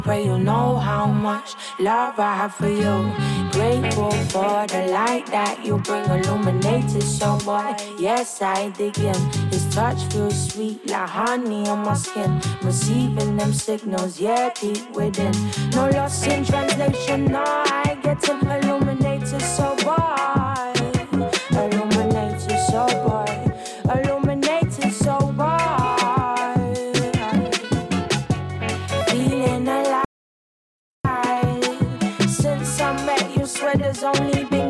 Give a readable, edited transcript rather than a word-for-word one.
Pray you know how much love I have for you. Grateful for the light that you bring, illuminated so boy. Yes, I dig him. His touch feels sweet like honey on my skin. Receiving them signals, yeah, deep within. No loss in translation, no, I get him illuminated so boy. Illuminated so boy. Illuminated so boy. Feeling alive. Since I met you, swear there's only been